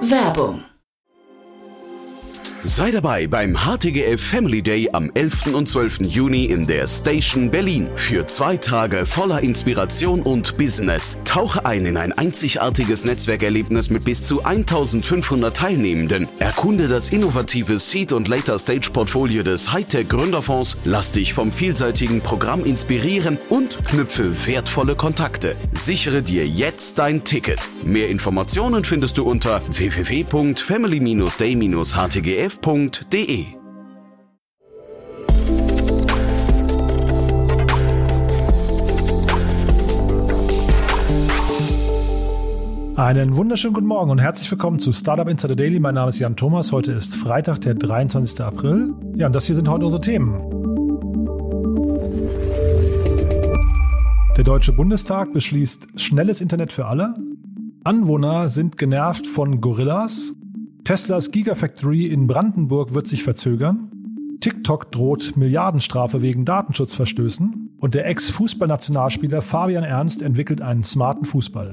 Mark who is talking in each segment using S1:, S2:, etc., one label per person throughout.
S1: Werbung.
S2: Sei dabei beim HTGF Family Day am 11. und 12. Juni in der Station Berlin. Für 2 Tage voller Inspiration und Business. Tauche ein in ein einzigartiges Netzwerkerlebnis mit bis zu 1500 Teilnehmenden. Erkunde das innovative Seed- und Later-Stage-Portfolio des Hightech-Gründerfonds. Lass dich vom vielseitigen Programm inspirieren und knüpfe wertvolle Kontakte. Sichere dir jetzt dein Ticket. Mehr Informationen findest du unter www.family-day-htgf.de.
S3: Einen wunderschönen guten Morgen und herzlich willkommen zu Startup Insider Daily. Mein Name ist Jan Thomas. Heute ist Freitag, der 23. April. Ja, und das hier sind heute unsere Themen. Der Deutsche Bundestag beschließt schnelles Internet für alle. Anwohner sind genervt von Gorillas. Teslas Gigafactory in Brandenburg wird sich verzögern. TikTok droht Milliardenstrafe wegen Datenschutzverstößen. Und der Ex-Fußballnationalspieler Fabian Ernst entwickelt einen smarten Fußball.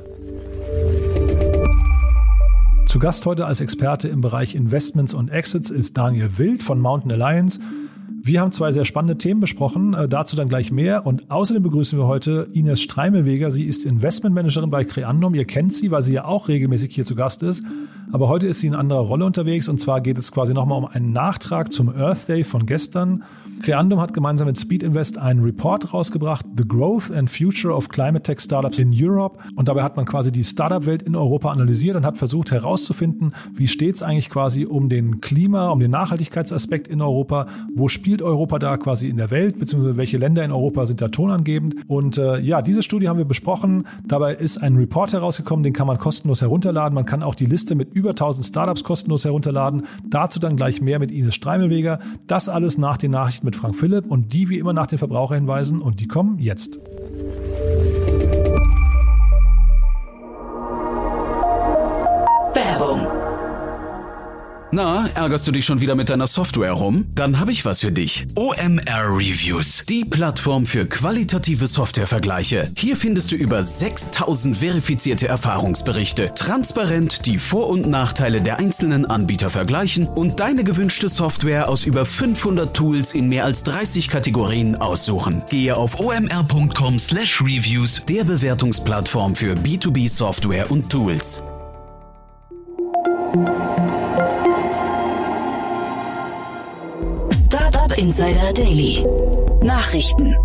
S3: Zu Gast heute als Experte im Bereich Investments und Exits ist Daniel Wild von Mountain Alliance. Wir haben 2 sehr spannende Themen besprochen, dazu dann gleich mehr. Und außerdem begrüßen wir heute Ines Streimelweger. Sie ist Investmentmanagerin bei Creandum. Ihr kennt sie, weil sie ja auch regelmäßig hier zu Gast ist. Aber heute ist sie in anderer Rolle unterwegs. Und zwar geht es quasi nochmal um einen Nachtrag zum Earth Day von gestern. Creandum hat gemeinsam mit Speed Invest einen Report rausgebracht, The Growth and Future of Climate Tech Startups in Europe. Und dabei hat man quasi die Startup-Welt in Europa analysiert und hat versucht herauszufinden, wie steht es eigentlich quasi um den Nachhaltigkeitsaspekt in Europa, wo spielt Europa da quasi in der Welt, beziehungsweise welche Länder in Europa sind da tonangebend. Und diese Studie haben wir besprochen. Dabei ist ein Report herausgekommen, den kann man kostenlos herunterladen. Man kann auch die Liste mit über 1000 Startups kostenlos herunterladen. Dazu dann gleich mehr mit Ines Streimelweger. Das alles nach den Nachrichten mit Frank Philipp und die wie immer nach den Verbraucherhinweisen und die kommen jetzt.
S1: Werbung.
S2: Na, ärgerst du dich schon wieder mit deiner Software rum? Dann habe ich was für dich. OMR Reviews, die Plattform für qualitative Softwarevergleiche. Hier findest du über 6000 verifizierte Erfahrungsberichte, transparent die Vor- und Nachteile der einzelnen Anbieter vergleichen und deine gewünschte Software aus über 500 Tools in mehr als 30 Kategorien aussuchen. Gehe auf omr.com/reviews, der Bewertungsplattform für B2B Software und Tools.
S1: Startup Insider Daily. Nachrichten.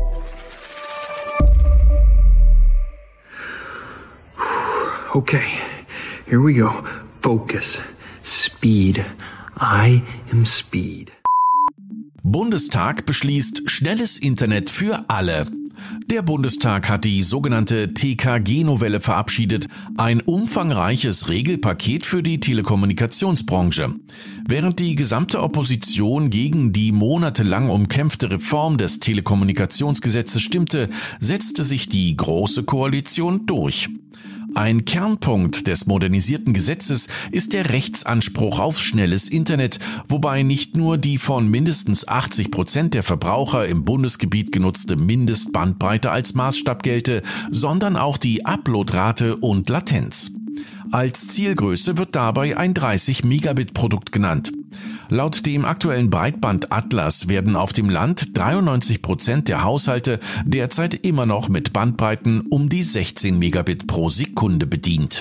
S4: Okay, here we go. Focus. Speed. I am Speed.
S5: Bundestag beschließt schnelles Internet für alle. Der Bundestag hat die sogenannte TKG-Novelle verabschiedet, ein umfangreiches Regelpaket für die Telekommunikationsbranche. Während die gesamte Opposition gegen die monatelang umkämpfte Reform des Telekommunikationsgesetzes stimmte, setzte sich die Große Koalition durch. Ein Kernpunkt des modernisierten Gesetzes ist der Rechtsanspruch auf schnelles Internet, wobei nicht nur die von mindestens 80% der Verbraucher im Bundesgebiet genutzte Mindestbandbreite als Maßstab gelte, sondern auch die Uploadrate und Latenz. Als Zielgröße wird dabei ein 30-Megabit-Produkt genannt. Laut dem aktuellen Breitband-Atlas werden auf dem Land 93% der Haushalte derzeit immer noch mit Bandbreiten um die 16 Megabit pro Sekunde bedient.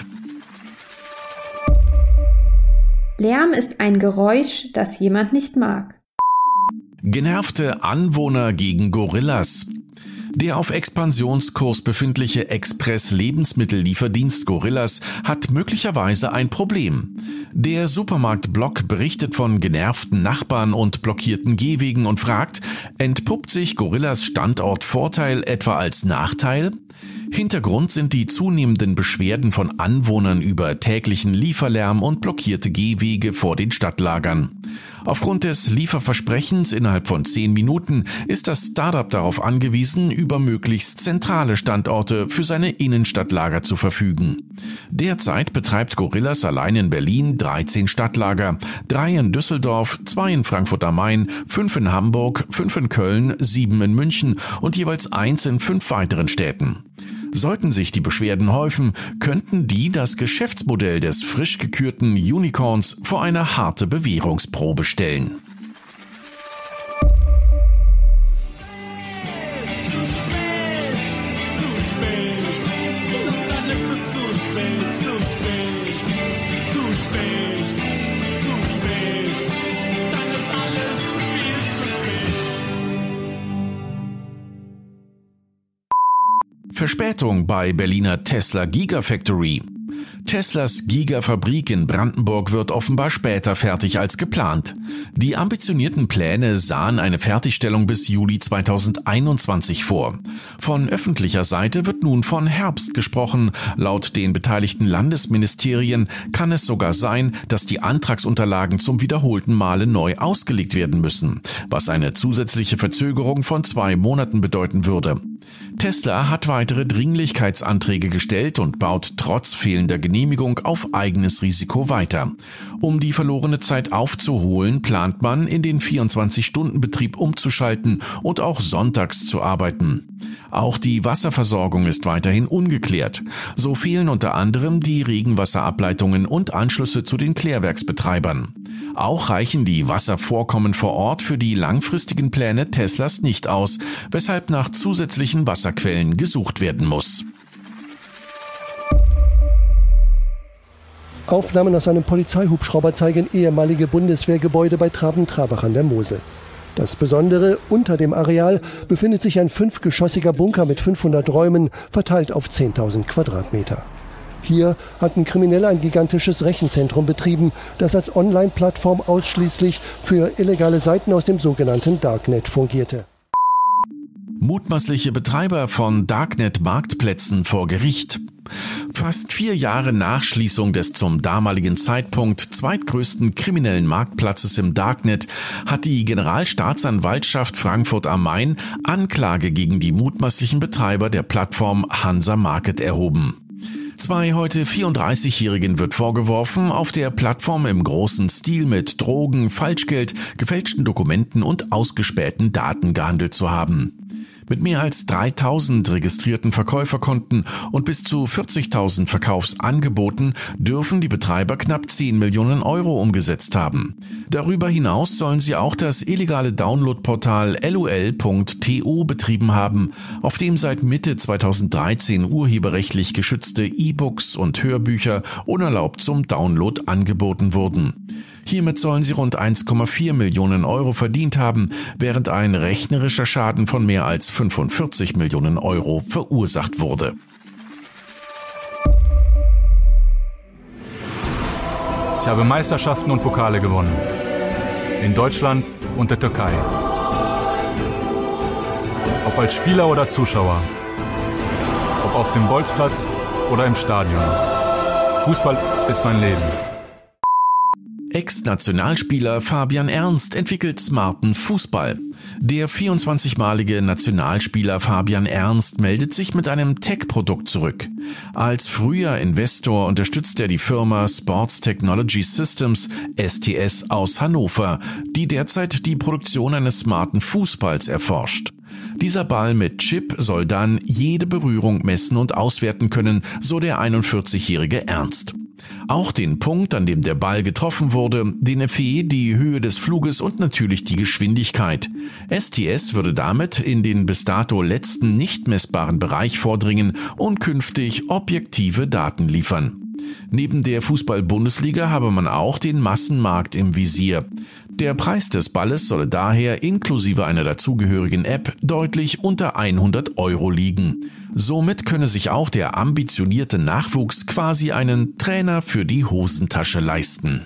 S6: Lärm ist ein Geräusch, das jemand nicht mag.
S5: Genervte Anwohner gegen Gorillas. Der auf Expansionskurs befindliche Express-Lebensmittellieferdienst Gorillas hat möglicherweise ein Problem. Der Supermarkt Block berichtet von genervten Nachbarn und blockierten Gehwegen und fragt, entpuppt sich Gorillas Standortvorteil etwa als Nachteil? Hintergrund sind die zunehmenden Beschwerden von Anwohnern über täglichen Lieferlärm und blockierte Gehwege vor den Stadtlagern. Aufgrund des Lieferversprechens innerhalb von 10 Minuten ist das Startup darauf angewiesen, über möglichst zentrale Standorte für seine Innenstadtlager zu verfügen. Derzeit betreibt Gorillas allein in Berlin 13 Stadtlager, 3 in Düsseldorf, 2 in Frankfurt am Main, 5 in Hamburg, 5 in Köln, 7 in München und jeweils 1 in 5 weiteren Städten. Sollten sich die Beschwerden häufen, könnten die das Geschäftsmodell des frisch gekürten Unicorns vor eine harte Bewährungsprobe stellen. Verspätung bei Berliner Tesla Gigafactory. Teslas Gigafabrik in Brandenburg wird offenbar später fertig als geplant. Die ambitionierten Pläne sahen eine Fertigstellung bis Juli 2021 vor. Von öffentlicher Seite wird nun von Herbst gesprochen. Laut den beteiligten Landesministerien kann es sogar sein, dass die Antragsunterlagen zum wiederholten Male neu ausgelegt werden müssen, was eine zusätzliche Verzögerung von 2 Monaten bedeuten würde. Tesla hat weitere Dringlichkeitsanträge gestellt und baut trotz fehlender Genehmigung auf eigenes Risiko weiter. Um die verlorene Zeit aufzuholen, plant man, in den 24-Stunden-Betrieb umzuschalten und auch sonntags zu arbeiten. Auch die Wasserversorgung ist weiterhin ungeklärt. So fehlen unter anderem die Regenwasserableitungen und Anschlüsse zu den Klärwerksbetreibern. Auch reichen die Wasservorkommen vor Ort für die langfristigen Pläne Teslas nicht aus, weshalb nach zusätzlichen Wasserquellen gesucht werden muss.
S7: Aufnahmen aus einem Polizeihubschrauber zeigen ehemalige Bundeswehrgebäude bei Traben-Trabach an der Mosel. Das Besondere, unter dem Areal befindet sich ein 5-geschossiger Bunker mit 500 Räumen, verteilt auf 10.000 Quadratmeter. Hier hatten Kriminelle ein gigantisches Rechenzentrum betrieben, das als Online-Plattform ausschließlich für illegale Seiten aus dem sogenannten Darknet fungierte.
S5: Mutmaßliche Betreiber von Darknet-Marktplätzen vor Gericht. Fast 4 Jahre nach Schließung des zum damaligen Zeitpunkt zweitgrößten kriminellen Marktplatzes im Darknet hat die Generalstaatsanwaltschaft Frankfurt am Main Anklage gegen die mutmaßlichen Betreiber der Plattform Hansa Market erhoben. 2 heute 34-Jährigen wird vorgeworfen, auf der Plattform im großen Stil mit Drogen, Falschgeld, gefälschten Dokumenten und ausgespähten Daten gehandelt zu haben. Mit mehr als 3.000 registrierten Verkäuferkonten und bis zu 40.000 Verkaufsangeboten dürfen die Betreiber knapp 10 Millionen Euro umgesetzt haben. Darüber hinaus sollen sie auch das illegale Downloadportal lol.to betrieben haben, auf dem seit Mitte 2013 urheberrechtlich geschützte E-Books und Hörbücher unerlaubt zum Download angeboten wurden. Hiermit sollen sie rund 1,4 Millionen Euro verdient haben, während ein rechnerischer Schaden von mehr als 45 Millionen Euro verursacht wurde.
S8: Ich habe Meisterschaften und Pokale gewonnen. In Deutschland und der Türkei. Ob als Spieler oder Zuschauer. Ob auf dem Bolzplatz oder im Stadion. Fußball ist mein Leben.
S5: Ex-Nationalspieler Fabian Ernst entwickelt smarten Fußball. Der 24-malige Nationalspieler Fabian Ernst meldet sich mit einem Tech-Produkt zurück. Als früher Investor unterstützt er die Firma Sports Technology Systems, STS aus Hannover, die derzeit die Produktion eines smarten Fußballs erforscht. Dieser Ball mit Chip soll dann jede Berührung messen und auswerten können, so der 41-jährige Ernst. Auch den Punkt, an dem der Ball getroffen wurde, den Effet, die Höhe des Fluges und natürlich die Geschwindigkeit. STS würde damit in den bis dato letzten nicht messbaren Bereich vordringen und künftig objektive Daten liefern. Neben der Fußball-Bundesliga habe man auch den Massenmarkt im Visier. Der Preis des Balles solle daher inklusive einer dazugehörigen App deutlich unter 100 Euro liegen. Somit könne sich auch der ambitionierte Nachwuchs quasi einen Trainer für die Hosentasche leisten.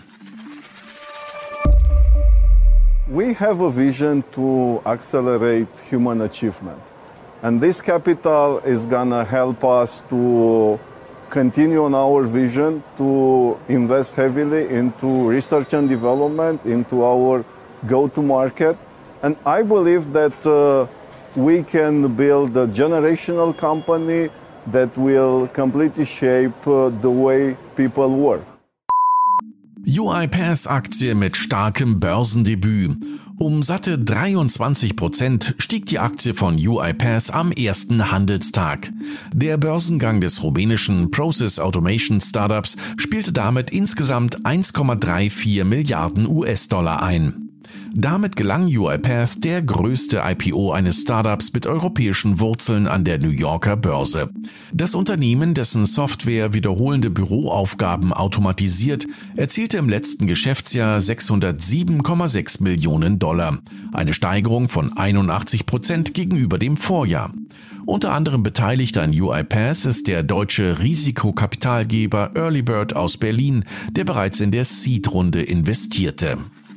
S9: We have a vision to accelerate human achievement. And this capital is gonna help us to continue on our vision to invest heavily into research and development, into our go-to-market. And I believe that we can build a generational company that will completely shape the way people work.
S5: UiPath-Aktie mit starkem Börsendebüt. Um satte 23% stieg die Aktie von UiPath am ersten Handelstag. Der Börsengang des rumänischen Process Automation Startups spielte damit insgesamt 1,34 Milliarden US-Dollar ein. Damit gelang UiPath der größte IPO eines Startups mit europäischen Wurzeln an der New Yorker Börse. Das Unternehmen, dessen Software wiederholende Büroaufgaben automatisiert, erzielte im letzten Geschäftsjahr 607,6 Millionen $, eine Steigerung von 81% gegenüber dem Vorjahr. Unter anderem beteiligt an UiPath ist der deutsche Risikokapitalgeber Earlybird aus Berlin, der bereits in der Seed-Runde investierte.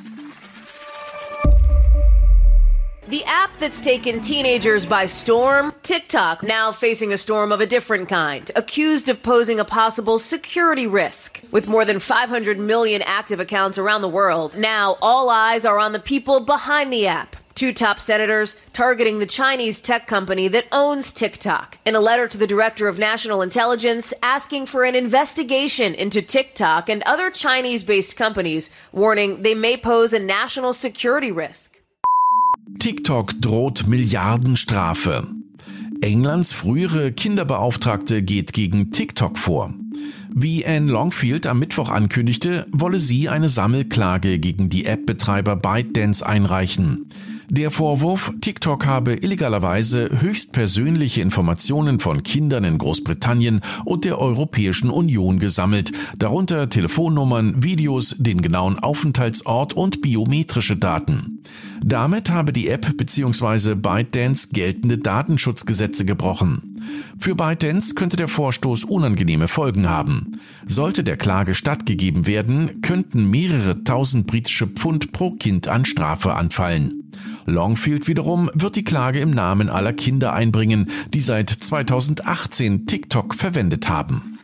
S10: The app that's taken teenagers by storm, TikTok, now facing a storm of a different kind, accused of posing a possible security risk. With more than 500 million active accounts around the world, now all eyes are on the people behind the app. Two top senators targeting the Chinese tech company that owns TikTok in a letter to the Director of National Intelligence asking for an investigation into TikTok and other Chinese-based companies, warning they may pose a national security risk.
S5: TikTok droht Milliardenstrafe. Englands frühere Kinderbeauftragte geht gegen TikTok vor. Wie Anne Longfield am Mittwoch ankündigte, wolle sie eine Sammelklage gegen die App-Betreiber ByteDance einreichen. Der Vorwurf, TikTok habe illegalerweise höchstpersönliche Informationen von Kindern in Großbritannien und der Europäischen Union gesammelt, darunter Telefonnummern, Videos, den genauen Aufenthaltsort und biometrische Daten. Damit habe die App bzw. ByteDance geltende Datenschutzgesetze gebrochen. Für ByteDance könnte der Vorstoß unangenehme Folgen haben. Sollte der Klage stattgegeben werden, könnten mehrere tausend britische Pfund pro Kind an Strafe anfallen. Longfield wiederum wird die Klage im Namen aller Kinder einbringen, die seit 2018 TikTok verwendet haben.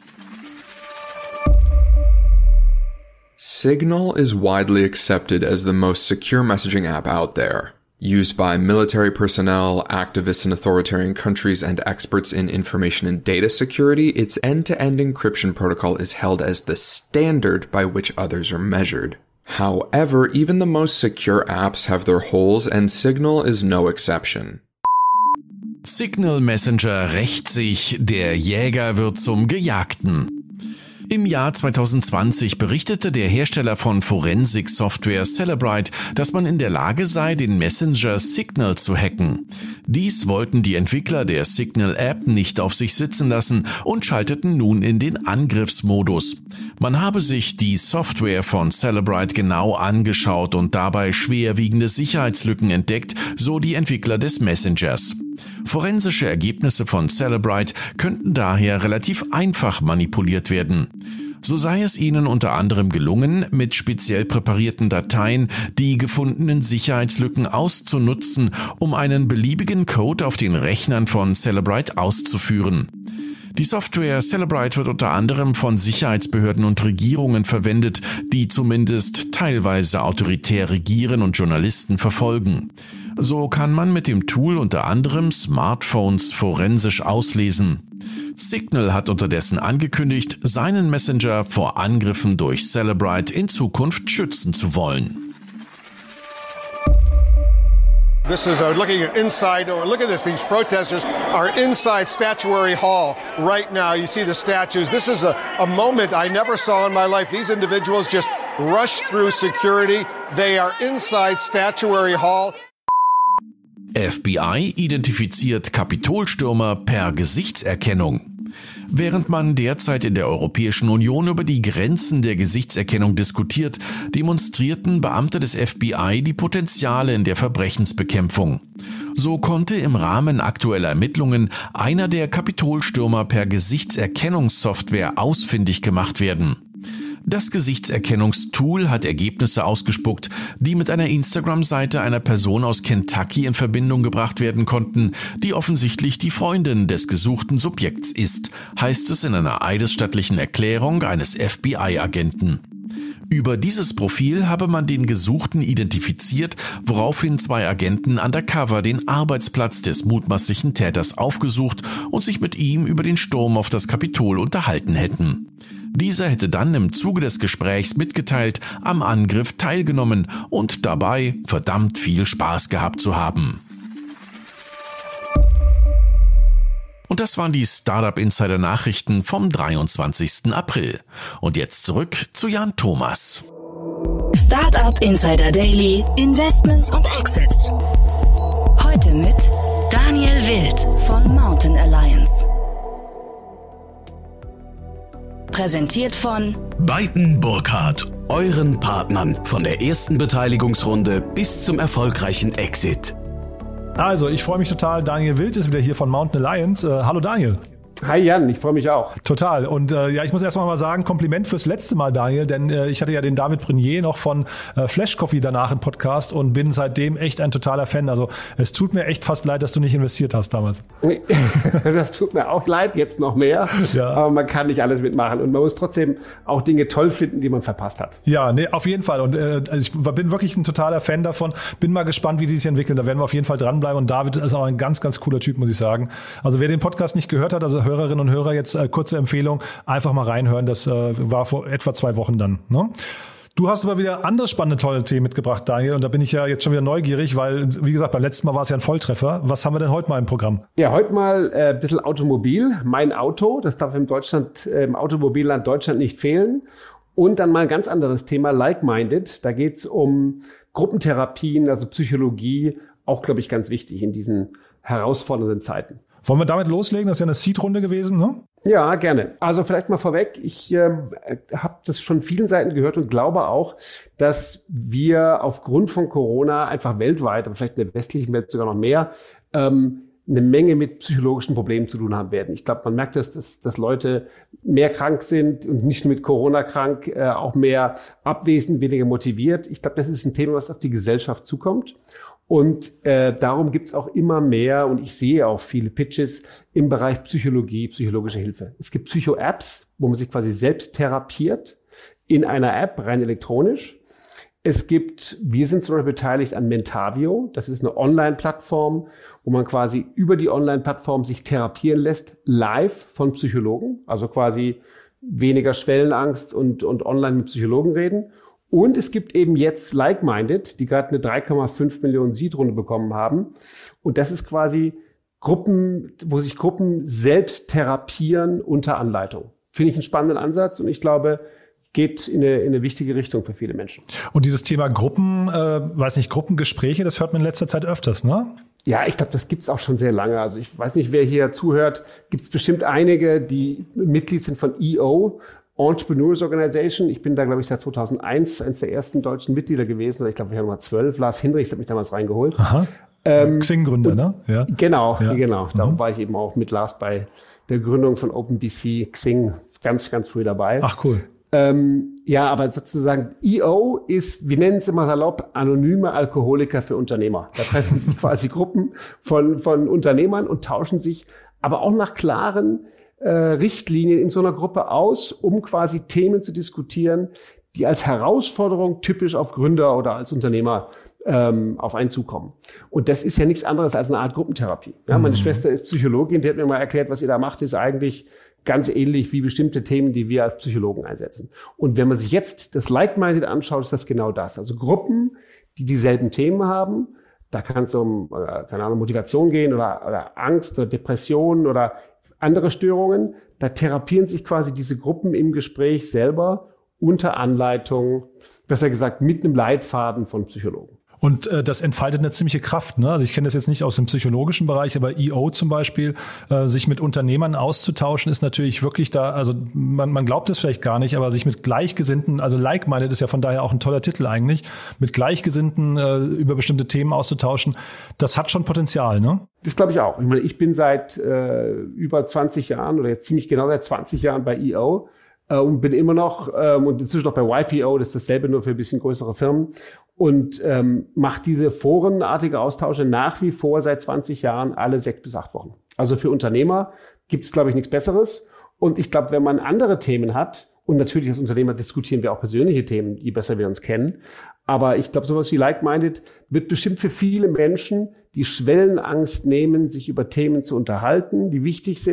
S11: Signal is widely accepted as the most secure messaging app out there. Used by military personnel, activists in authoritarian countries, and experts in information and data security, its end-to-end encryption protocol is held as the standard by which others are measured. However, even the most secure apps have their holes, and Signal is no exception.
S5: Signal Messenger rächt sich, der Jäger wird zum Gejagten. Im Jahr 2020 berichtete der Hersteller von Forensik-Software Cellebrite, dass man in der Lage sei, den Messenger Signal zu hacken. Dies wollten die Entwickler der Signal-App nicht auf sich sitzen lassen und schalteten nun in den Angriffsmodus. Man habe sich die Software von Cellebrite genau angeschaut und dabei schwerwiegende Sicherheitslücken entdeckt, so die Entwickler des Messengers. Forensische Ergebnisse von Cellebrite könnten daher relativ einfach manipuliert werden. So sei es ihnen unter anderem gelungen, mit speziell präparierten Dateien die gefundenen Sicherheitslücken auszunutzen, um einen beliebigen Code auf den Rechnern von Cellebrite auszuführen. Die Software Cellebrite wird unter anderem von Sicherheitsbehörden und Regierungen verwendet, die zumindest teilweise autoritär regieren und Journalisten verfolgen. So kann man mit dem Tool unter anderem Smartphones forensisch auslesen. Signal hat unterdessen angekündigt, seinen Messenger vor Angriffen durch Cellebrite in Zukunft schützen zu wollen.
S12: This is looking at inside, or look at this, these protesters are inside Statuary Hall right now. You see the statues. This is a moment I never saw in my life. These individuals just rushed through security. They are inside Statuary Hall.
S5: FBI identifiziert Kapitolstürmer per Gesichtserkennung. Während man derzeit in der Europäischen Union über die Grenzen der Gesichtserkennung diskutiert, demonstrierten Beamte des FBI die Potenziale in der Verbrechensbekämpfung. So konnte im Rahmen aktueller Ermittlungen einer der Kapitolstürmer per Gesichtserkennungssoftware ausfindig gemacht werden. Das Gesichtserkennungstool hat Ergebnisse ausgespuckt, die mit einer Instagram-Seite einer Person aus Kentucky in Verbindung gebracht werden konnten, die offensichtlich die Freundin des gesuchten Subjekts ist, heißt es in einer eidesstattlichen Erklärung eines FBI-Agenten. Über dieses Profil habe man den Gesuchten identifiziert, woraufhin zwei Agenten undercover den Arbeitsplatz des mutmaßlichen Täters aufgesucht und sich mit ihm über den Sturm auf das Kapitol unterhalten hätten. Dieser hätte dann im Zuge des Gesprächs mitgeteilt, am Angriff teilgenommen und dabei verdammt viel Spaß gehabt zu haben. Und das waren die Startup Insider Nachrichten vom 23. April. Und jetzt zurück zu Jan Thomas.
S1: Startup Insider Daily, Investments und Exits. Heute mit Daniel Wild von Mountain Alliance. Präsentiert von
S2: Beiten Burkhardt, euren Partnern von der ersten Beteiligungsrunde bis zum erfolgreichen Exit.
S3: Also, ich freue mich total. Daniel Wild ist wieder hier von Mountain Alliance. Hallo Daniel.
S13: Hi Jan, ich freue mich auch.
S3: Total. Und ich muss erst mal sagen, Kompliment fürs letzte Mal, Daniel, denn ich hatte ja den David Brenier noch von Flash Coffee danach im Podcast und bin seitdem echt ein totaler Fan. Also es tut mir echt fast leid, dass du nicht investiert hast damals.
S13: Das tut mir auch leid, jetzt noch mehr. Ja. Aber man kann nicht alles mitmachen und man muss trotzdem auch Dinge toll finden, die man verpasst hat.
S3: Ja, nee, auf jeden Fall. Und also ich bin wirklich ein totaler Fan davon. Bin mal gespannt, wie die sich entwickeln. Da werden wir auf jeden Fall dranbleiben. Und David ist auch ein ganz, ganz cooler Typ, muss ich sagen. Also wer den Podcast nicht gehört hat, also Hörerinnen und Hörer, jetzt kurze Empfehlung, einfach mal reinhören. Das war vor etwa 2 Wochen dann. Ne? Du hast aber wieder andere spannende, tolle Themen mitgebracht, Daniel. Und da bin ich ja jetzt schon wieder neugierig, weil, wie gesagt, beim letzten Mal war es ja ein Volltreffer. Was haben wir denn heute mal im Programm?
S13: Ja, heute mal ein bisschen Automobil. Mein Auto, das darf im Automobilland Deutschland nicht fehlen. Und dann mal ein ganz anderes Thema, Like-Minded. Da geht es um Gruppentherapien, also Psychologie, auch, glaube ich, ganz wichtig in diesen herausfordernden Zeiten.
S3: Wollen wir damit loslegen? Das ist ja eine Seed-Runde gewesen, ne?
S13: Ja, gerne. Also vielleicht mal vorweg, ich habe das schon vielen Seiten gehört und glaube auch, dass wir aufgrund von Corona einfach weltweit, aber vielleicht in der westlichen Welt sogar noch mehr, eine Menge mit psychologischen Problemen zu tun haben werden. Ich glaube, man merkt, dass Leute mehr krank sind und nicht nur mit Corona krank, auch mehr abwesend, weniger motiviert. Ich glaube, das ist ein Thema, was auf die Gesellschaft zukommt. Und darum gibt's auch immer mehr, und ich sehe auch viele Pitches im Bereich Psychologie, psychologische Hilfe. Es gibt Psycho-Apps, wo man sich quasi selbst therapiert in einer App, rein elektronisch. Wir sind zum Beispiel beteiligt an Mentavio. Das ist eine Online-Plattform, wo man quasi über die Online-Plattform sich therapieren lässt, live von Psychologen. Also quasi weniger Schwellenangst und online mit Psychologen reden. Und es gibt eben jetzt Like-Minded, die gerade eine 3,5 Millionen Seed-Runde bekommen haben. Und das ist quasi Gruppen, wo sich Gruppen selbst therapieren unter Anleitung. Finde ich einen spannenden Ansatz und ich glaube, geht in eine wichtige Richtung für viele Menschen.
S3: Und dieses Thema Gruppengespräche, das hört man in letzter Zeit öfters, ne?
S13: Ja, ich glaube, das gibt's auch schon sehr lange. Also ich weiß nicht, wer hier zuhört. Gibt's bestimmt einige, die Mitglied sind von EO, Entrepreneurs Organization. Ich bin da, glaube ich, seit 2001 eines der ersten deutschen Mitglieder gewesen. Oder ich glaube, ich war Nummer 12. Lars Hinrichs hat mich damals reingeholt.
S3: Aha. Xing-Gründer, ne? Ja.
S13: Genau. Darum war ich eben auch mit Lars bei der Gründung von OpenBC Xing ganz, ganz früh dabei.
S3: Ach, cool.
S13: Ja, aber sozusagen EO ist, wir nennen es immer salopp, anonyme Alkoholiker für Unternehmer. Da treffen sich quasi Gruppen von Unternehmern und tauschen sich aber auch nach klaren Richtlinien in so einer Gruppe aus, um quasi Themen zu diskutieren, die als Herausforderung typisch auf Gründer oder als Unternehmer auf einen zukommen. Und das ist ja nichts anderes als eine Art Gruppentherapie. Ja, meine Schwester ist Psychologin, die hat mir mal erklärt, was ihr da macht, ist eigentlich ganz ähnlich wie bestimmte Themen, die wir als Psychologen einsetzen. Und wenn man sich jetzt das Like-Minded anschaut, ist das genau das. Also Gruppen, die dieselben Themen haben. Da kann es um, keine Ahnung, Motivation gehen oder Angst oder Depressionen oder andere Störungen. Da therapieren sich quasi diese Gruppen im Gespräch selber unter Anleitung, besser gesagt mit einem Leitfaden von Psychologen.
S3: Und das entfaltet eine ziemliche Kraft, ne? Also ich kenne das jetzt nicht aus dem psychologischen Bereich, aber EO zum Beispiel, sich mit Unternehmern auszutauschen, ist natürlich wirklich da, also man glaubt es vielleicht gar nicht, aber sich mit Gleichgesinnten, also Like-Minded ist ja von daher auch ein toller Titel eigentlich, mit Gleichgesinnten über bestimmte Themen auszutauschen, das hat schon Potenzial, ne?
S13: Das glaube ich auch. Ich meine, ich bin seit über 20 Jahren oder jetzt ziemlich genau seit 20 Jahren bei EO und bin immer noch und inzwischen noch bei YPO, das ist dasselbe, nur für ein bisschen größere Firmen. Und macht diese forenartige Austausche nach wie vor seit 20 Jahren alle 6 bis 8 Wochen. Also für Unternehmer gibt es, glaube ich, nichts Besseres. Und ich glaube, wenn man andere Themen hat, und natürlich als Unternehmer diskutieren wir auch persönliche Themen, je besser wir uns kennen, aber ich glaube, sowas wie Like-Minded wird bestimmt für viele Menschen die Schwellenangst nehmen, sich über Themen zu unterhalten, die wichtig sind,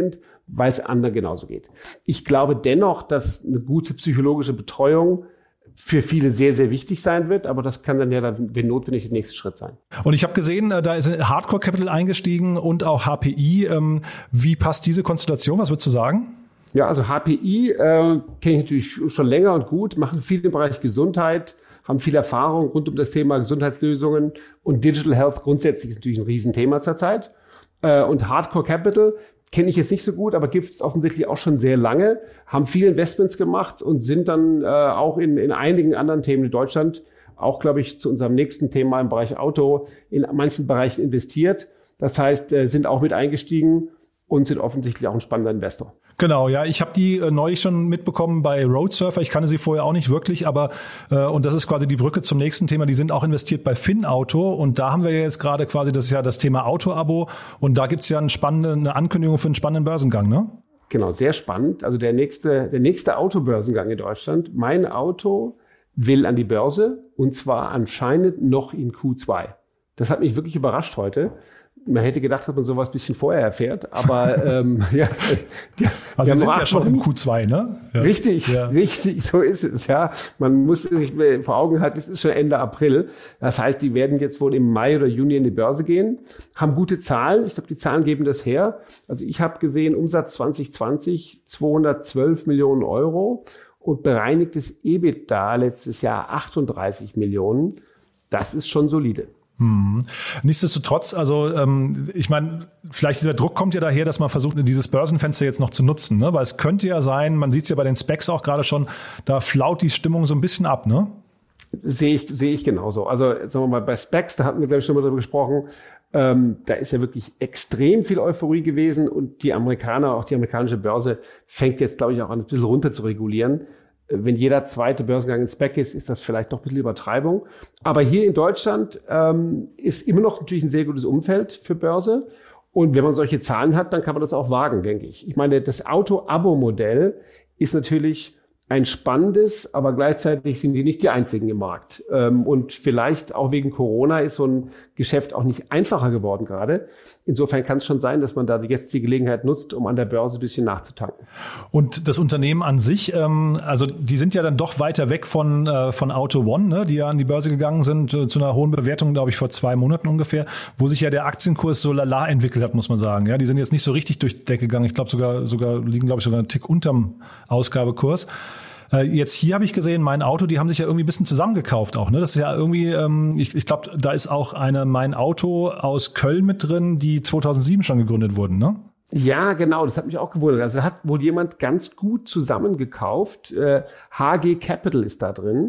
S13: weil es anderen genauso geht. Ich glaube dennoch, dass eine gute psychologische Betreuung für viele sehr, sehr wichtig sein wird, aber das kann dann wenn notwendig, der nächste Schritt sein.
S3: Und ich habe gesehen, da ist Hardcore Capital eingestiegen und auch HPI. Wie passt diese Konstellation? Was würdest du sagen?
S13: Ja, also HPI kenne ich natürlich schon länger und gut, machen viel im Bereich Gesundheit, haben viel Erfahrung rund um das Thema Gesundheitslösungen und Digital Health grundsätzlich ist natürlich ein Riesenthema zurzeit. Und Hardcore Capital kenne ich jetzt nicht so gut, aber gibt es offensichtlich auch schon sehr lange, haben viele Investments gemacht und sind dann auch in einigen anderen Themen in Deutschland, auch glaube ich zu unserem nächsten Thema im Bereich Auto, in manchen Bereichen investiert. Das heißt, sind auch mit eingestiegen und sind offensichtlich auch ein spannender Investor.
S3: Genau, ja, ich habe die neulich schon mitbekommen bei Roadsurfer. Ich kannte sie vorher auch nicht wirklich, aber und das ist quasi die Brücke zum nächsten Thema. Die sind auch investiert bei FinAuto und da haben wir jetzt gerade quasi, das ist ja das Thema Auto-Abo und da gibt's ja eine Ankündigung für einen spannenden Börsengang, ne?
S13: Genau, sehr spannend. Also der nächste Autobörsengang in Deutschland. Mein Auto will an die Börse und zwar anscheinend noch in Q2. Das hat mich wirklich überrascht heute. Man hätte gedacht, dass man sowas ein bisschen vorher erfährt, aber ja.
S3: Also wir sind ja schon im Q2, ne? Ja.
S13: Richtig, so ist es, ja. Man muss sich vor Augen halten, es ist schon Ende April. Das heißt, die werden jetzt wohl im Mai oder Juni in die Börse gehen, haben gute Zahlen. Ich glaube, die Zahlen geben das her. Also ich habe gesehen, Umsatz 2020 212 Millionen Euro und bereinigtes EBITDA letztes Jahr 38 Millionen. Das ist schon solide.
S3: Nichtsdestotrotz, also ich meine, vielleicht dieser Druck kommt ja daher, dass man versucht, dieses Börsenfenster jetzt noch zu nutzen, ne? Weil es könnte ja sein, man sieht es ja bei den Specs auch gerade schon, da flaut die Stimmung so ein bisschen ab, ne?
S13: Sehe ich genauso. Also sagen wir mal, bei Specs, da hatten wir glaube ich schon mal darüber gesprochen, da ist ja wirklich extrem viel Euphorie gewesen und die Amerikaner, auch die amerikanische Börse, fängt jetzt glaube ich auch an, ein bisschen runter zu regulieren. Wenn jeder zweite Börsengang in Spec ist das vielleicht doch ein bisschen Übertreibung. Aber hier in Deutschland ist immer noch natürlich ein sehr gutes Umfeld für Börse. Und wenn man solche Zahlen hat, dann kann man das auch wagen, denke ich. Ich meine, das Auto-Abo-Modell ist natürlich ein spannendes, aber gleichzeitig sind die nicht die einzigen im Markt. Und vielleicht auch wegen Corona ist so ein Geschäft auch nicht einfacher geworden gerade. Insofern kann es schon sein, dass man da jetzt die Gelegenheit nutzt, um an der Börse ein bisschen nachzutanken.
S3: Und das Unternehmen an sich, also die sind ja dann doch weiter weg von Auto One, ne, die ja an die Börse gegangen sind, zu einer hohen Bewertung, glaube ich, vor 2 Monaten ungefähr, wo sich ja der Aktienkurs so lala entwickelt hat, muss man sagen. Ja, die sind jetzt nicht so richtig durch die Decke gegangen. Ich glaube liegen einen Tick unterm Ausgabekurs. Jetzt hier habe ich gesehen, Mein Auto, die haben sich ja irgendwie ein bisschen zusammengekauft auch, ne? Das ist ja irgendwie, ich glaube, da ist auch eine Mein Auto aus Köln mit drin, die 2007 schon gegründet wurden, ne?
S13: Ja, genau, das hat mich auch gewundert. Also hat wohl jemand ganz gut zusammengekauft. HG Capital ist da drin.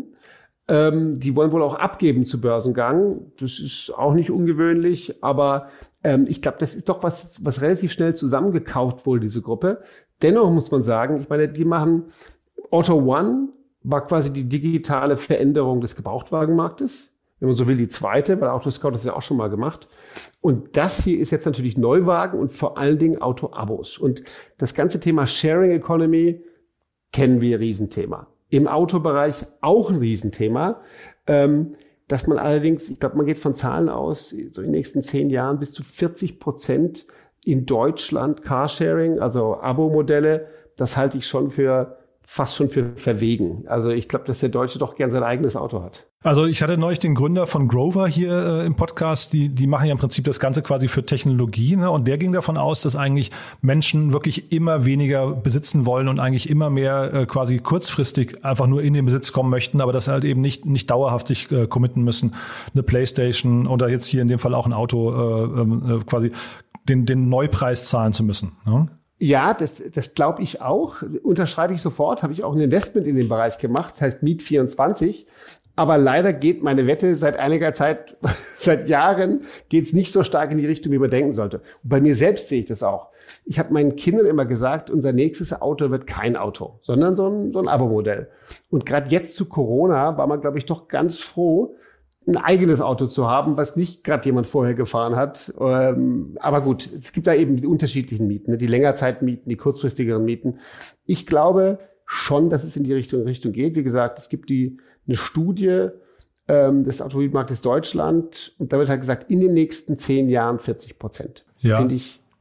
S13: Die wollen wohl auch abgeben zu Börsengang. Das ist auch nicht ungewöhnlich, aber ich glaube, das ist doch was relativ schnell zusammengekauft wurde, diese Gruppe. Dennoch muss man sagen, ich meine, die machen Auto One war quasi die digitale Veränderung des Gebrauchtwagenmarktes. Wenn man so will, die zweite, weil Autoscout das ja auch schon mal gemacht. Und das hier ist jetzt natürlich Neuwagen und vor allen Dingen Auto-Abos. Und das ganze Thema Sharing Economy kennen wir, Riesenthema. Im Autobereich auch ein Riesenthema. Dass man allerdings, ich glaube, man geht von Zahlen aus, so in den nächsten 10 Jahren bis zu 40% in Deutschland Carsharing, also Abo-Modelle, das halte ich schon fast schon für verwegen. Also ich glaube, dass der Deutsche doch gern sein eigenes Auto hat.
S3: Also ich hatte neulich den Gründer von Grover hier im Podcast, die machen ja im Prinzip das Ganze quasi für Technologie, ne? Und der ging davon aus, dass eigentlich Menschen wirklich immer weniger besitzen wollen und eigentlich immer mehr quasi kurzfristig einfach nur in den Besitz kommen möchten, aber dass sie halt eben nicht dauerhaft sich committen müssen, eine Playstation oder jetzt hier in dem Fall auch ein Auto quasi den Neupreis zahlen zu müssen, ne?
S13: Ja, das glaube ich auch. Unterschreibe ich sofort. Habe ich auch ein Investment in dem Bereich gemacht, heißt Miet24. Aber leider geht meine Wette seit einiger Zeit, seit Jahren, geht es nicht so stark in die Richtung, wie man denken sollte. Und bei mir selbst sehe ich das auch. Ich habe meinen Kindern immer gesagt, unser nächstes Auto wird kein Auto, sondern so ein Abo-Modell. Und gerade jetzt zu Corona war man, glaube ich, doch ganz froh, ein eigenes Auto zu haben, was nicht gerade jemand vorher gefahren hat. Aber gut, es gibt da eben die unterschiedlichen Mieten, ne? Die Längerzeitmieten, die kurzfristigeren Mieten. Ich glaube schon, dass es in die Richtung geht. Wie gesagt, es gibt eine Studie des Automobilmarktes Deutschland und da wird halt gesagt, in den nächsten 10 Jahren 40%.
S3: Ja.
S13: Finde ich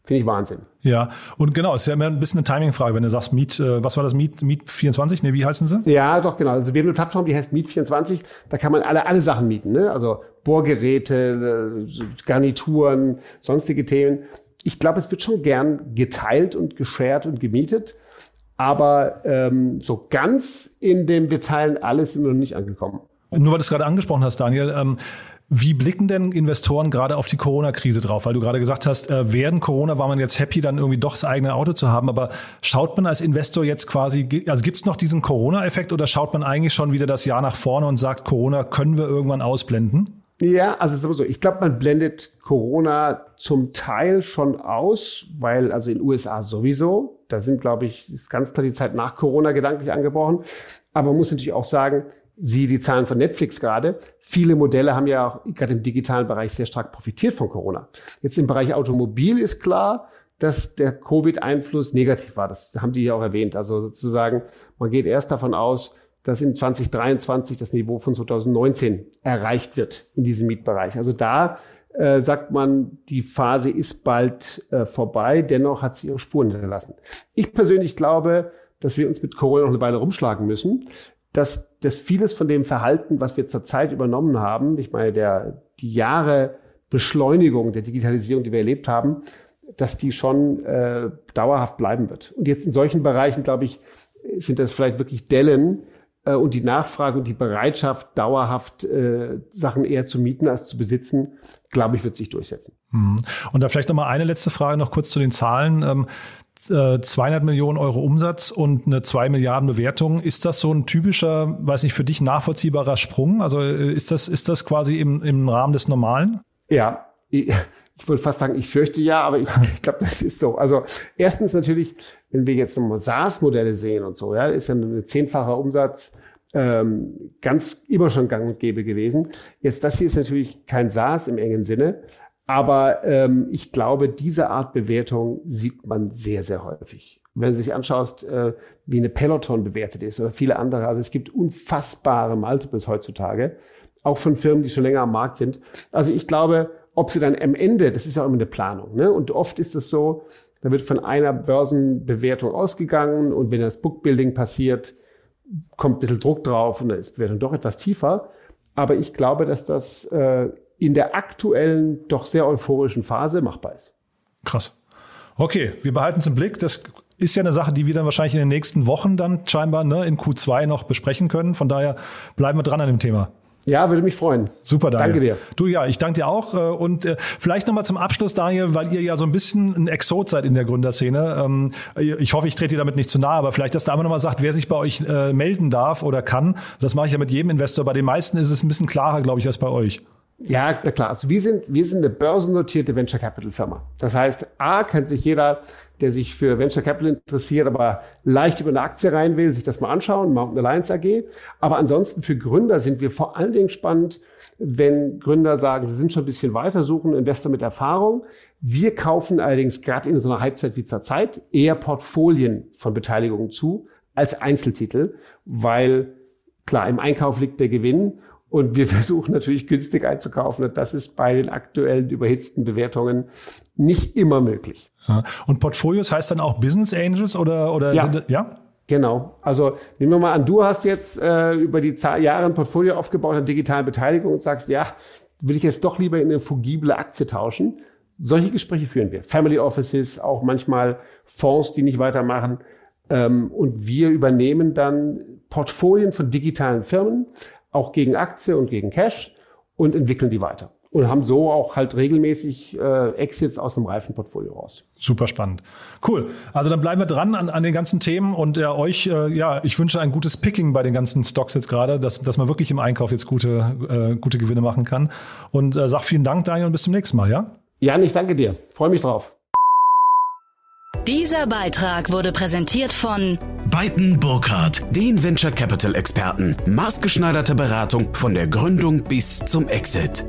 S13: Finde ich Wahnsinn.
S3: Ja, und genau, es ist ja immer ein bisschen eine Timing-Frage, wenn du sagst was war das, Miet24? Ne, wie heißen sie?
S13: Ja, doch, genau. Also wir haben eine Plattform, die heißt Miet24. Da kann man alle Sachen mieten, ne? Also Bohrgeräte, Garnituren, sonstige Themen. Ich glaube, es wird schon gern geteilt und geshared und gemietet. Aber so ganz in dem wir teilen alles sind wir noch nicht angekommen.
S3: Nur weil du es gerade angesprochen hast, Daniel, wie blicken denn Investoren gerade auf die Corona-Krise drauf? Weil du gerade gesagt hast, während Corona war man jetzt happy, dann irgendwie doch das eigene Auto zu haben. Aber schaut man als Investor jetzt quasi, also gibt es noch diesen Corona-Effekt oder schaut man eigentlich schon wieder das Jahr nach vorne und sagt, Corona können wir irgendwann ausblenden?
S13: Ja, also sowieso. Ich glaube, man blendet Corona zum Teil schon aus, weil also in den USA sowieso, da sind, glaube ich, ist ganz klar die Zeit nach Corona gedanklich angebrochen. Aber man muss natürlich auch sagen, siehe die Zahlen von Netflix gerade. Viele Modelle haben ja auch gerade im digitalen Bereich sehr stark profitiert von Corona. Jetzt im Bereich Automobil ist klar, dass der Covid-Einfluss negativ war. Das haben die ja auch erwähnt. Also sozusagen, man geht erst davon aus, dass in 2023 das Niveau von 2019 erreicht wird in diesem Mietbereich. Also da sagt man, die Phase ist bald vorbei. Dennoch hat sie ihre Spuren hinterlassen. Ich persönlich glaube, dass wir uns mit Corona noch eine Weile rumschlagen müssen. Dass vieles von dem Verhalten, was wir zurzeit übernommen haben, ich meine, die Jahre Beschleunigung der Digitalisierung, die wir erlebt haben, dass die schon dauerhaft bleiben wird. Und jetzt in solchen Bereichen, glaube ich, sind das vielleicht wirklich Dellen und die Nachfrage und die Bereitschaft, dauerhaft Sachen eher zu mieten als zu besitzen, glaube ich, wird sich durchsetzen.
S3: Und da vielleicht noch mal eine letzte Frage noch kurz zu den Zahlen. 200 Millionen Euro Umsatz und eine 2 Milliarden Bewertung. Ist das so ein typischer, weiß nicht, für dich nachvollziehbarer Sprung? Also ist das quasi im Rahmen des Normalen? Ja,
S13: ich würde fast sagen, ich fürchte ja, aber ich glaube, das ist so. Also erstens natürlich, wenn wir jetzt nochmal SaaS-Modelle sehen und so, ja, ist ja ein 10-facher Umsatz ganz immer schon gang und gäbe gewesen. Jetzt das hier ist natürlich kein SaaS im engen Sinne. Aber ich glaube, diese Art Bewertung sieht man sehr, sehr häufig. Wenn du sich anschaust, wie eine Peloton bewertet ist oder viele andere, also es gibt unfassbare Multiples heutzutage, auch von Firmen, die schon länger am Markt sind. Also ich glaube, ob sie dann am Ende, das ist ja auch immer eine Planung, ne? Und oft ist es so, da wird von einer Börsenbewertung ausgegangen und wenn das Bookbuilding passiert, kommt ein bisschen Druck drauf und dann ist die Bewertung doch etwas tiefer. Aber ich glaube, dass das in der aktuellen, doch sehr euphorischen Phase machbar ist.
S3: Krass. Okay, wir behalten es im Blick. Das ist ja eine Sache, die wir dann wahrscheinlich in den nächsten Wochen dann scheinbar in Q2 noch besprechen können. Von daher bleiben wir dran an dem Thema.
S13: Ja, würde mich freuen.
S3: Super, Daniel.
S13: Danke dir.
S3: Du, ja, ich danke dir auch. Und vielleicht nochmal zum Abschluss, Daniel, weil ihr ja so ein bisschen ein Exot seid in der Gründerszene. Ich hoffe, ich trete dir damit nicht zu nahe, aber vielleicht, dass da einmal nochmal sagt, wer sich bei euch melden darf oder kann. Das mache ich ja mit jedem Investor. Bei den meisten ist es ein bisschen klarer, glaube ich, als bei euch.
S13: Ja, na klar. Also wir sind eine börsennotierte Venture Capital Firma. Das heißt, A, kann sich jeder, der sich für Venture Capital interessiert, aber leicht über eine Aktie rein will, sich das mal anschauen, Mountain Alliance AG. Aber ansonsten für Gründer sind wir vor allen Dingen spannend, wenn Gründer sagen, sie sind schon ein bisschen weiter, suchen Investor mit Erfahrung. Wir kaufen allerdings gerade in so einer Halbzeit wie zur Zeit eher Portfolien von Beteiligungen zu als Einzeltitel, weil klar, im Einkauf liegt der Gewinn. Und wir versuchen natürlich günstig einzukaufen. Und das ist bei den aktuellen überhitzten Bewertungen nicht immer möglich.
S3: Ja. Und Portfolios heißt dann auch Business Angels oder
S13: ja.
S3: Ja?
S13: Genau. Also nehmen wir mal an, du hast jetzt über die Jahre ein Portfolio aufgebaut an digitalen Beteiligung und sagst, ja, will ich jetzt doch lieber in eine fungible Aktie tauschen. Solche Gespräche führen wir. Family Offices, auch manchmal Fonds, die nicht weitermachen. Und wir übernehmen dann Portfolien von digitalen Firmen, auch gegen Aktie und gegen Cash und entwickeln die weiter. Und haben so auch halt regelmäßig Exits aus dem reifen Portfolio raus.
S3: Super spannend. Cool. Also dann bleiben wir dran an den ganzen Themen und euch, ich wünsche ein gutes Picking bei den ganzen Stocks jetzt gerade, dass man wirklich im Einkauf jetzt gute Gewinne machen kann. Und sag vielen Dank, Daniel, und bis zum nächsten Mal, ja?
S13: Jan, ich danke dir. Freue mich drauf.
S1: Dieser Beitrag wurde präsentiert von
S2: Beiten Burkhardt, den Venture Capital Experten. Maßgeschneiderte Beratung von der Gründung bis zum Exit.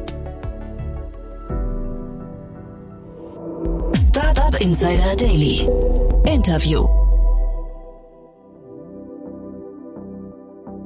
S1: Startup Insider Daily. Interview.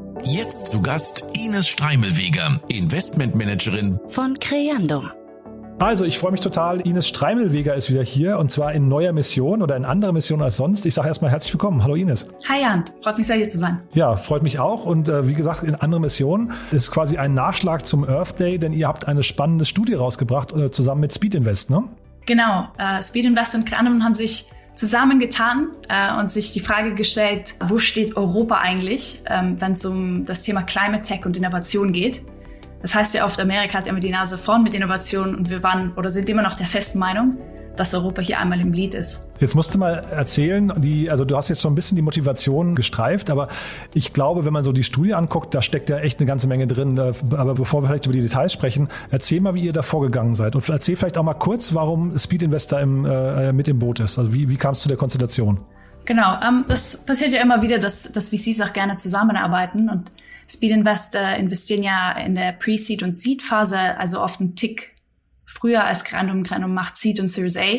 S5: Jetzt zu Gast Ines Streimelweger, Investmentmanagerin
S1: von Creandum.
S3: Also, ich freue mich total. Ines Streimelweger ist wieder hier und zwar in neuer Mission oder in anderer Mission als sonst. Ich sage erstmal herzlich willkommen. Hallo Ines.
S14: Hi Jan, freut mich sehr, hier zu sein.
S3: Ja, freut mich auch und wie gesagt, in anderer Mission ist quasi ein Nachschlag zum Earth Day, denn ihr habt eine spannende Studie rausgebracht zusammen mit Speed Invest, ne?
S14: Genau, Speed Invest und Granum haben sich zusammengetan und sich die Frage gestellt, wo steht Europa eigentlich, wenn es um das Thema Climate Tech und Innovation geht. Das heißt ja oft, Amerika hat immer die Nase vorn mit Innovation und wir waren oder sind immer noch der festen Meinung, dass Europa hier einmal im Lead ist.
S3: Jetzt musst du mal erzählen, also du hast jetzt schon ein bisschen die Motivation gestreift, aber ich glaube, wenn man so die Studie anguckt, da steckt ja echt eine ganze Menge drin. Aber bevor wir vielleicht über die Details sprechen, erzähl mal, wie ihr da vorgegangen seid und erzähl vielleicht auch mal kurz, warum Speed Investor mit im Boot ist. Also wie kam es zu der Konstellation?
S14: Genau, es passiert ja immer wieder, dass VCs auch gerne zusammenarbeiten und Speed Investor investieren ja in der Pre-Seed- und Seed-Phase, also oft einen Tick früher als Granum. Granum macht Seed und Series A.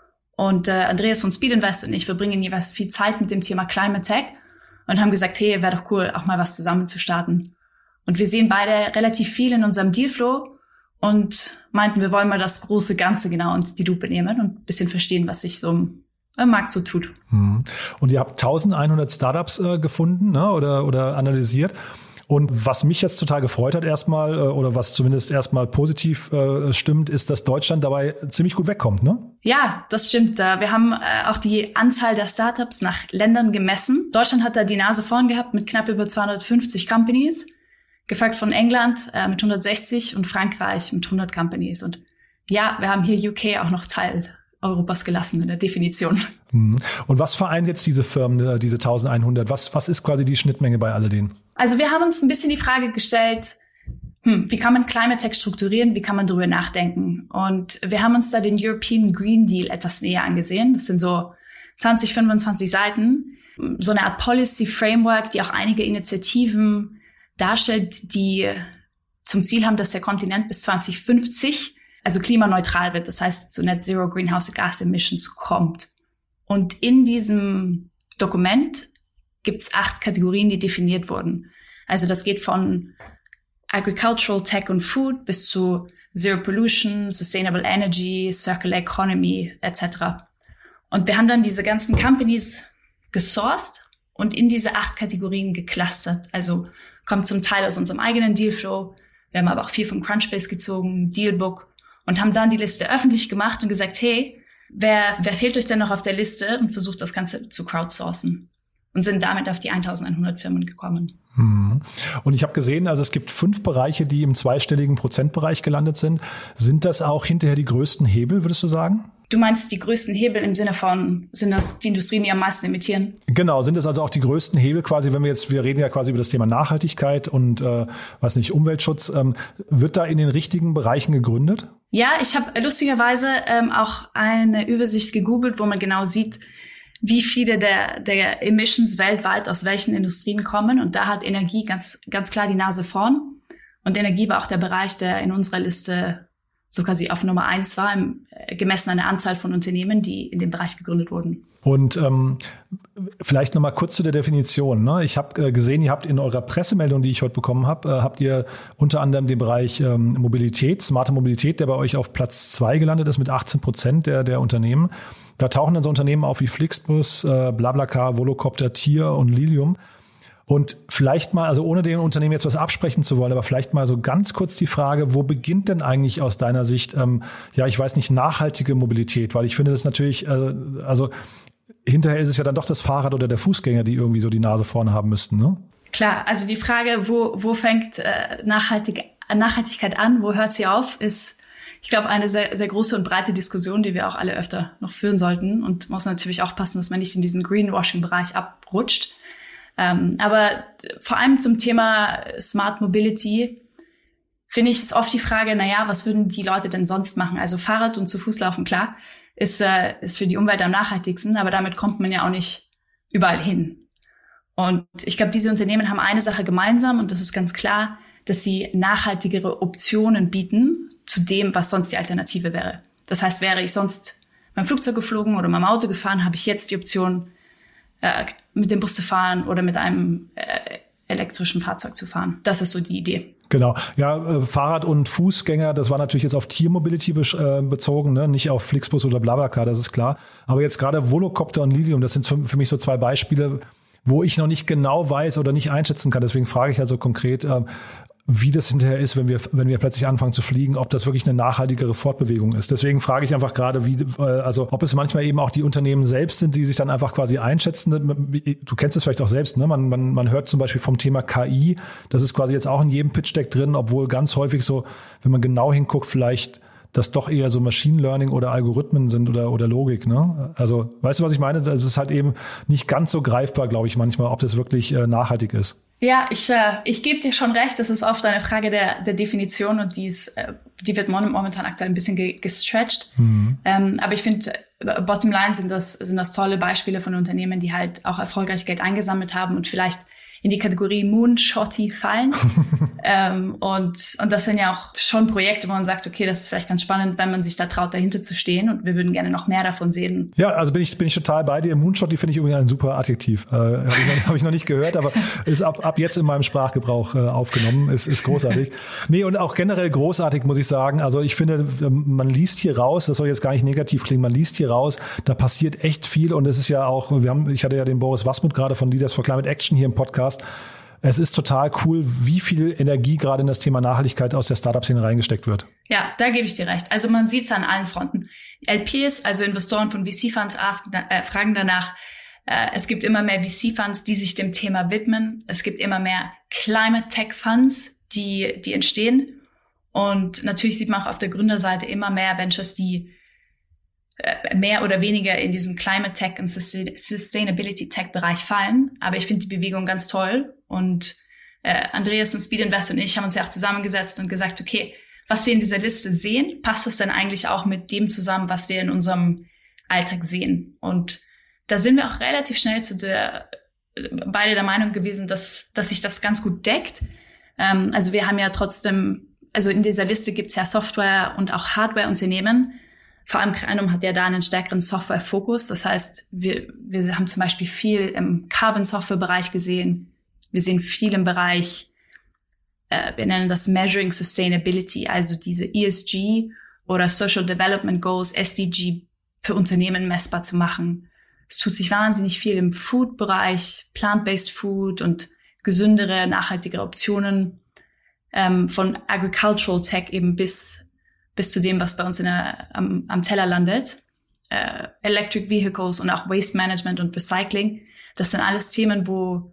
S14: Und Andreas von Speed Invest und ich verbringen jeweils viel Zeit mit dem Thema Climate Tech und haben gesagt, hey, wäre doch cool, auch mal was zusammen zu starten. Und wir sehen beide relativ viel in unserem Dealflow und meinten, wir wollen mal das große Ganze genau unter die Lupe nehmen und ein bisschen verstehen, was sich so im Markt so tut.
S3: Und ihr habt 1100 Startups gefunden, ne, oder analysiert. Und was mich jetzt total gefreut hat erstmal, oder was zumindest erstmal positiv stimmt, ist, dass Deutschland dabei ziemlich gut wegkommt, ne?
S14: Ja, das stimmt. Wir haben auch die Anzahl der Startups nach Ländern gemessen. Deutschland hat da die Nase vorn gehabt mit knapp über 250 Companies, gefolgt von England mit 160 und Frankreich mit 100 Companies. Und ja, wir haben hier UK auch noch Teil Europas gelassen in der Definition.
S3: Und was vereint jetzt diese Firmen, diese 1100? Was ist quasi die Schnittmenge bei alledem?
S14: Also wir haben uns ein bisschen die Frage gestellt, wie kann man Climate Tech strukturieren, wie kann man darüber nachdenken? Und wir haben uns da den European Green Deal etwas näher angesehen. Das sind so 20, 25 Seiten, so eine Art Policy Framework, die auch einige Initiativen darstellt, die zum Ziel haben, dass der Kontinent bis 2050 also klimaneutral wird, das heißt zu Net Zero Greenhouse Gas Emissions kommt. Und in diesem Dokument gibt es 8 Kategorien, die definiert wurden. Also das geht von Agricultural, Tech und Food bis zu Zero Pollution, Sustainable Energy, Circular Economy etc. Und wir haben dann diese ganzen Companies gesourced und in diese 8 Kategorien geclustert. Also kommt zum Teil aus unserem eigenen Dealflow. Wir haben aber auch viel von Crunchbase gezogen, Dealbook, und haben dann die Liste öffentlich gemacht und gesagt, hey, wer fehlt euch denn noch auf der Liste, und versucht das Ganze zu crowdsourcen und sind damit auf die 1100 Firmen gekommen.
S3: Und ich habe gesehen, also es gibt 5 Bereiche, die im zweistelligen Prozentbereich gelandet sind. Sind das auch hinterher die größten Hebel, würdest du sagen?
S14: Du meinst die größten Hebel im Sinne von, sind das die Industrien, die am meisten emittieren?
S3: Genau, sind das also auch die größten Hebel quasi, wenn wir reden ja quasi über das Thema Nachhaltigkeit und Umweltschutz. Wird da in den richtigen Bereichen gegründet?
S14: Ja, ich habe lustigerweise auch eine Übersicht gegoogelt, wo man genau sieht, wie viele der Emissions weltweit aus welchen Industrien kommen. Und da hat Energie ganz klar die Nase vorn. Und Energie war auch der Bereich, der in unserer Liste so quasi auf Nummer 1 war, gemessen an der Anzahl von Unternehmen, die in dem Bereich gegründet wurden.
S3: Und vielleicht noch mal kurz zu der Definition. Ne? Ich habe gesehen, ihr habt in eurer Pressemeldung, die ich heute bekommen habe, habt ihr unter anderem den Bereich Mobilität, smarte Mobilität, der bei euch auf Platz 2 gelandet ist mit 18% der Unternehmen. Da tauchen dann so Unternehmen auf wie Flixbus, BlaBlaCar, Volocopter, Tier und Lilium. Und vielleicht mal, also ohne den Unternehmen jetzt was absprechen zu wollen, aber vielleicht mal so ganz kurz die Frage, wo beginnt denn eigentlich aus deiner Sicht, nachhaltige Mobilität? Weil ich finde das natürlich, hinterher ist es ja dann doch das Fahrrad oder der Fußgänger, die irgendwie so die Nase vorne haben müssten, ne?
S14: Klar, also die Frage, wo fängt Nachhaltigkeit an, wo hört sie auf, ist, ich glaube, eine sehr, sehr große und breite Diskussion, die wir auch alle öfter noch führen sollten, und muss natürlich aufpassen, dass man nicht in diesen Greenwashing-Bereich abrutscht. Aber vor allem zum Thema Smart Mobility finde ich es oft die Frage, was würden die Leute denn sonst machen? Also Fahrrad und zu Fuß laufen, klar, ist für die Umwelt am nachhaltigsten, aber damit kommt man ja auch nicht überall hin. Und ich glaube, diese Unternehmen haben eine Sache gemeinsam, und das ist ganz klar, dass sie nachhaltigere Optionen bieten zu dem, was sonst die Alternative wäre. Das heißt, wäre ich sonst beim Flugzeug geflogen oder beim Auto gefahren, habe ich jetzt die Option, mit dem Bus zu fahren oder mit einem elektrischen Fahrzeug zu fahren. Das ist so die Idee.
S3: Genau. Ja, Fahrrad- und Fußgänger, das war natürlich jetzt auf Tier-Mobility bezogen, ne? Nicht auf Flixbus oder BlaBlaCar, das ist klar. Aber jetzt gerade Volocopter und Lilium, das sind für mich so zwei Beispiele, wo ich noch nicht genau weiß oder nicht einschätzen kann. Deswegen frage ich also konkret, wie das hinterher ist, wenn wir plötzlich anfangen zu fliegen, ob das wirklich eine nachhaltigere Fortbewegung ist. Deswegen frage ich einfach gerade, ob es manchmal eben auch die Unternehmen selbst sind, die sich dann einfach quasi einschätzen. Du kennst es vielleicht auch selbst, ne? Man hört zum Beispiel vom Thema KI, das ist quasi jetzt auch in jedem Pitch-Deck drin, obwohl ganz häufig so, wenn man genau hinguckt, vielleicht das doch eher so Machine Learning oder Algorithmen sind oder Logik, ne? Also, weißt du, was ich meine? Es ist halt eben nicht ganz so greifbar, glaube ich, manchmal, ob das wirklich nachhaltig ist.
S14: Ja, ich gebe dir schon recht, das ist oft eine Frage der Definition und die wird momentan aktuell ein bisschen gestretched. Aber ich finde, bottomline sind das tolle Beispiele von Unternehmen, die halt auch erfolgreich Geld eingesammelt haben und vielleicht in die Kategorie Moonshotty fallen. Und das sind ja auch schon Projekte, wo man sagt, okay, das ist vielleicht ganz spannend, wenn man sich da traut, dahinter zu stehen. Und wir würden gerne noch mehr davon sehen. Ja, also bin ich total bei dir. Moonshotty finde ich übrigens ein super Adjektiv. Habe ich noch nicht gehört, aber ist ab jetzt in meinem Sprachgebrauch aufgenommen. Ist großartig. Nee, und auch generell großartig, muss ich sagen. Also ich finde, man liest hier raus, das soll jetzt gar nicht negativ klingen, man liest hier raus, da passiert echt viel. Und es ist ja auch, ich hatte ja den Boris Wasmut gerade von Leaders for Climate Action hier im Podcast. Es ist total cool, wie viel Energie gerade in das Thema Nachhaltigkeit aus der Startup-Szene reingesteckt wird. Ja, da gebe ich dir recht. Also man sieht es an allen Fronten. LPs, also Investoren von VC-Funds, fragen danach. Es gibt immer mehr VC-Funds, die sich dem Thema widmen. Es gibt immer mehr Climate-Tech-Funds, die entstehen. Und natürlich sieht man auch auf der Gründerseite immer mehr Ventures, die mehr oder weniger in diesen Climate Tech und Sustainability Tech Bereich fallen. Aber ich finde die Bewegung ganz toll. Und Andreas und Speed Invest und ich haben uns ja auch zusammengesetzt und gesagt, okay, was wir in dieser Liste sehen, passt das denn eigentlich auch mit dem zusammen, was wir in unserem Alltag sehen? Und da sind wir auch relativ schnell beide der Meinung gewesen, dass sich das ganz gut deckt. Also wir haben ja trotzdem, also in dieser Liste gibt es ja Software- und auch Hardware-Unternehmen. Vor allem Cranum hat ja da einen stärkeren Software-Fokus. Das heißt, wir haben zum Beispiel viel im Carbon-Software-Bereich gesehen. Wir sehen viel im Bereich, wir nennen das Measuring Sustainability, also diese ESG oder Social Development Goals, SDG, für Unternehmen messbar zu machen. Es tut sich wahnsinnig viel im Food-Bereich, Plant-Based Food und gesündere, nachhaltigere Optionen, von Agricultural Tech eben bis zu dem, was bei uns am Teller landet. Electric Vehicles und auch Waste Management und Recycling. Das sind alles Themen,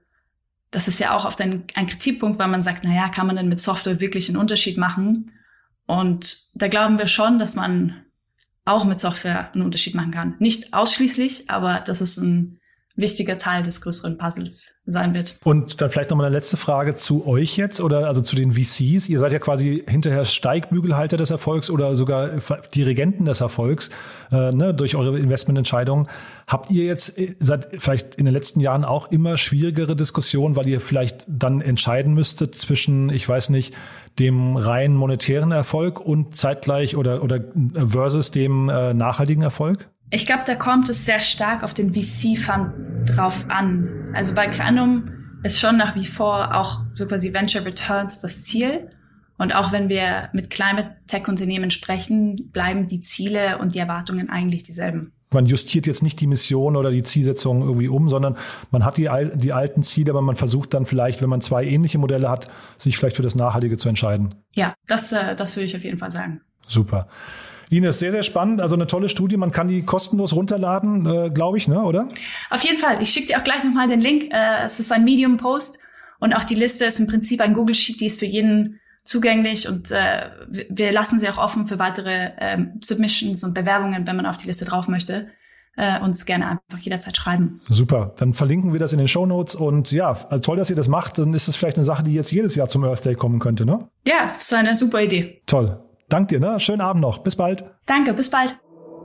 S14: das ist ja auch oft ein Kritikpunkt, weil man sagt, naja, kann man denn mit Software wirklich einen Unterschied machen? Und da glauben wir schon, dass man auch mit Software einen Unterschied machen kann. Nicht ausschließlich, aber das ist ein wichtiger Teil des größeren Puzzles sein wird. Und dann vielleicht nochmal eine letzte Frage zu euch jetzt oder also zu den VCs. Ihr seid ja quasi hinterher Steigbügelhalter des Erfolgs oder sogar Dirigenten des Erfolgs durch eure Investmententscheidungen. Habt ihr jetzt seit vielleicht in den letzten Jahren auch immer schwierigere Diskussionen, weil ihr vielleicht dann entscheiden müsstet zwischen, ich weiß nicht, dem rein monetären Erfolg und zeitgleich oder versus dem nachhaltigen Erfolg? Ich glaube, da kommt es sehr stark auf den VC-Fund drauf an. Also bei Cranum ist schon nach wie vor auch so quasi Venture Returns das Ziel. Und auch wenn wir mit Climate-Tech-Unternehmen sprechen, bleiben die Ziele und die Erwartungen eigentlich dieselben. Man justiert jetzt nicht die Mission oder die Zielsetzung irgendwie sondern man hat die alten Ziele, aber man versucht dann vielleicht, wenn man zwei ähnliche Modelle hat, sich vielleicht für das Nachhaltige zu entscheiden. Ja, das würde ich auf jeden Fall sagen. Super. Ines, sehr, sehr spannend. Also eine tolle Studie. Man kann die kostenlos runterladen, glaube ich, ne, oder? Auf jeden Fall. Ich schicke dir auch gleich nochmal den Link. Es ist ein Medium-Post und auch die Liste ist im Prinzip ein Google-Sheet, die ist für jeden zugänglich und wir lassen sie auch offen für weitere Submissions und Bewerbungen, wenn man auf die Liste drauf möchte. Uns gerne einfach jederzeit schreiben. Super. Dann verlinken wir das in den Shownotes und ja, also toll, dass ihr das macht. Dann ist es vielleicht eine Sache, die jetzt jedes Jahr zum Earth Day kommen könnte, ne? Ja, das ist eine super Idee. Toll. Dank dir, ne? Schönen Abend noch. Bis bald. Danke, bis bald.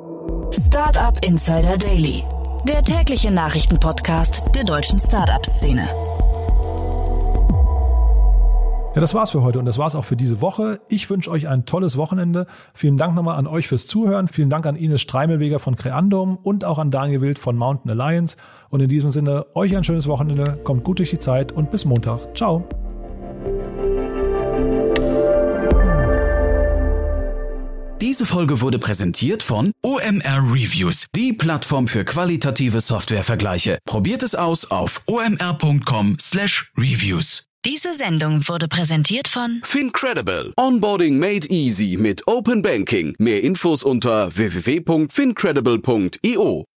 S1: Startup Insider Daily, der tägliche Nachrichtenpodcast der deutschen Startup-Szene.
S3: Ja, das war's für heute und das war's auch für diese Woche. Ich wünsche euch ein tolles Wochenende. Vielen Dank nochmal an euch fürs Zuhören. Vielen Dank an Ines Streimelweger von Creandum und auch an Daniel Wild von Mountain Alliance. Und in diesem Sinne, euch ein schönes Wochenende. Kommt gut durch die Zeit und bis Montag. Ciao.
S2: Diese Folge wurde präsentiert von OMR Reviews, die Plattform für qualitative Softwarevergleiche. Probiert es aus auf omr.com/reviews.
S1: Diese Sendung wurde präsentiert von
S2: Fincredible. Onboarding made easy mit Open Banking. Mehr Infos unter www.fincredible.io.